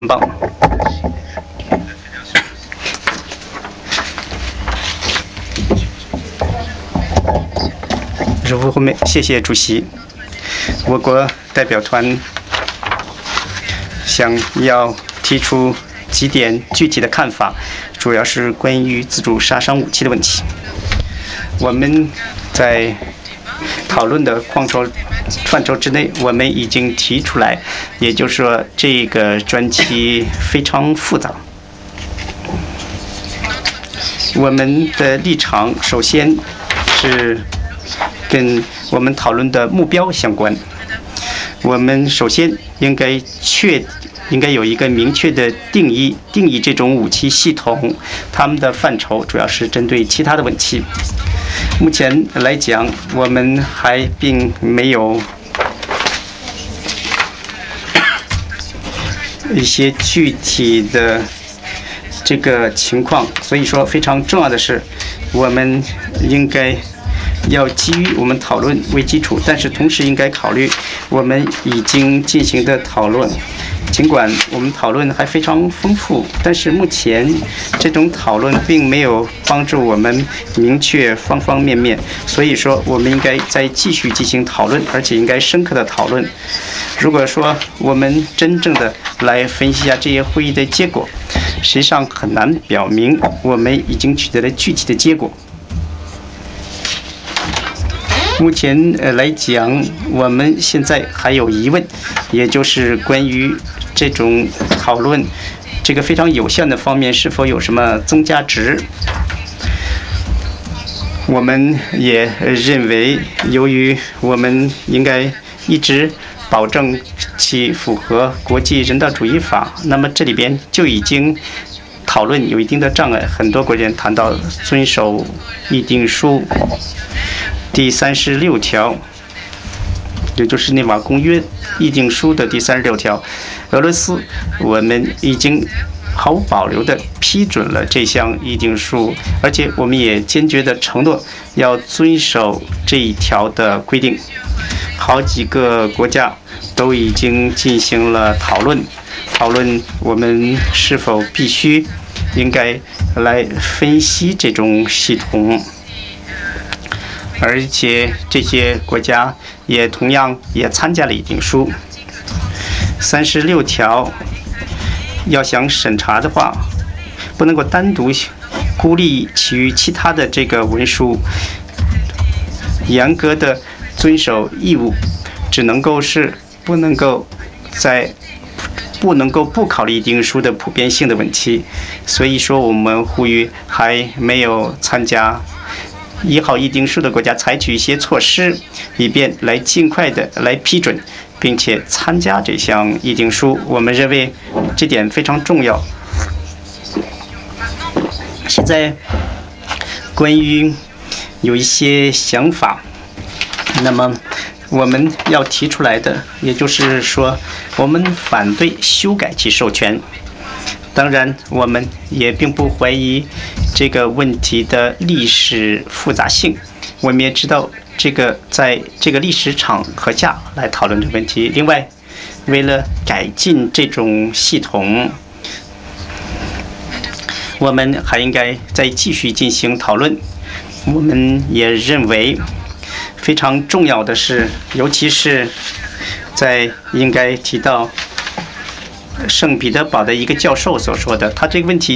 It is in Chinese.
棒。谢谢主席。我国代表团想要提出几点具体的看法，主要是关于自主杀伤武器的问题。我们在讨论的范畴之内，我们已经提出来，也就是说，这个专题非常复杂。我们的立场首先是跟我们讨论的目标相关。我们首先应该有一个明确的定义这种武器系统，它们的范畴主要是针对其他的问题。目前来讲，我们还并没有一些具体的这个情况，所以说非常重要的是，我们应该要基于我们讨论为基础，但是同时应该考虑我们已经进行的讨论。尽管我们讨论还非常丰富，但是目前这种讨论并没有帮助我们明确方方面面，所以说我们应该再继续进行讨论，而且应该深刻的讨论。如果说我们真正的来分析一下这些会议的结果，实际上很难表明我们已经取得了具体的结果。目前来讲，我们现在还有疑问，也就是关于这种讨论这个非常有限的方面是否有什么增加值。我们也认为，由于我们应该一直保证其符合国际人道主义法，那么这里边就已经讨论有一定的障碍。很多国家谈到遵守议定书第36条，也就是内瓦公约议定书的第36条。俄罗斯，我们已经毫无保留地批准了这项议定书，而且我们也坚决地承诺要遵守这一条的规定。好几个国家都已经进行了讨论我们是否必须应该来分析这种系统，而且这些国家也同样也参加了议定书。36条要想审查的话，不能够单独孤立其他的这个文书，严格的遵守义务，只能够是不能够不考虑议定书的普遍性的问题。所以说，我们呼吁还没有参加1号议定书的国家采取一些措施，以便来尽快的来批准并且参加这项议定书。我们认为这点非常重要。现在关于有一些想法，那么我们要提出来的，也就是说，我们反对修改其授权。当然，我们也并不怀疑这个问题的历史复杂性。我们也知道，这个在这个历史场合下来讨论这个问题。另外，为了改进这种系统，我们还应该再继续进行讨论。我们也认为非常重要的是，尤其是在应该提到圣彼得堡的一个教授所说的，他这个问题